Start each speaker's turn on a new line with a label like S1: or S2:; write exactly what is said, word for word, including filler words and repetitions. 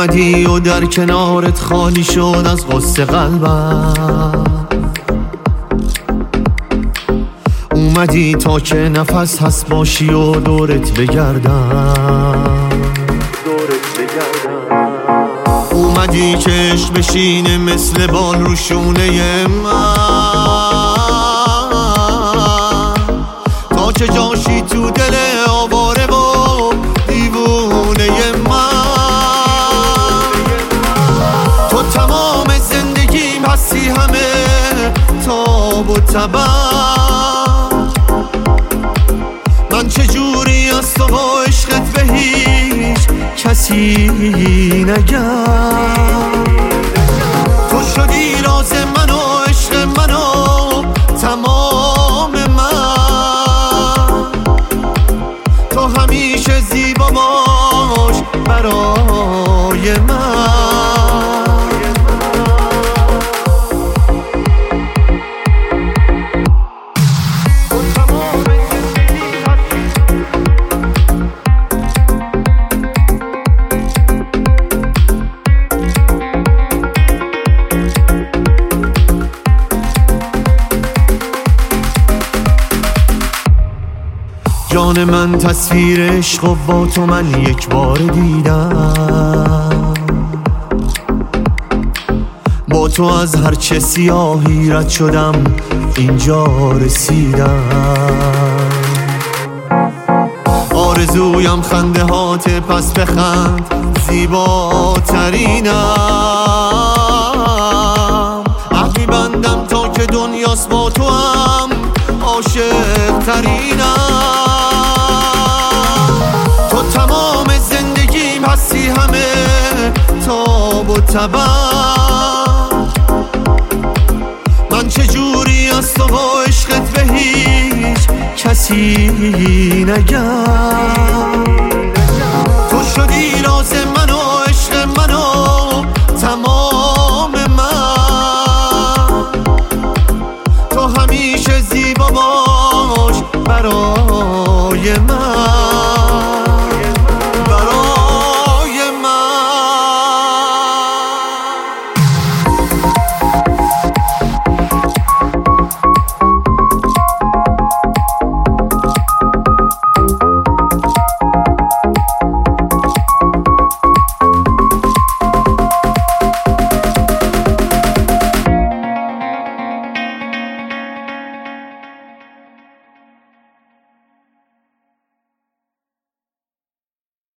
S1: اومدی و در کنارت خالی شد از غصه قلبم، اومدی تا که نفس هست باشی و دورت بگردم، اومدی که عشق بشینه مثل بال رو شونه من، تا که جاشی تو دل آواره و دیوونه من. تو تمام زندگیم هستی، همه تاب و تبم، من چجوری از تو با عشقت به هیچ کسی نگم. تو شدی راز من و عشق من و تمام من، تو همیشه زیبا باش برای من. جان من تصویر عشق و با تو من یک بار دیدم، با تو از هر چه سیاهی رد شدم اینجا رسیدم. آرزویم خنده هات پس بخند زیباترینم، عهدی بندم تا که دنیاست با تو هم عاشق ترینم. تو تمام زندگیم هستی، همه تاب و تبم، من چجوری از تو با عشقت به هیچ کسی نگم. تو شدی راز من و عشق من و تمام من، تو همیشه زیبا باش برای من.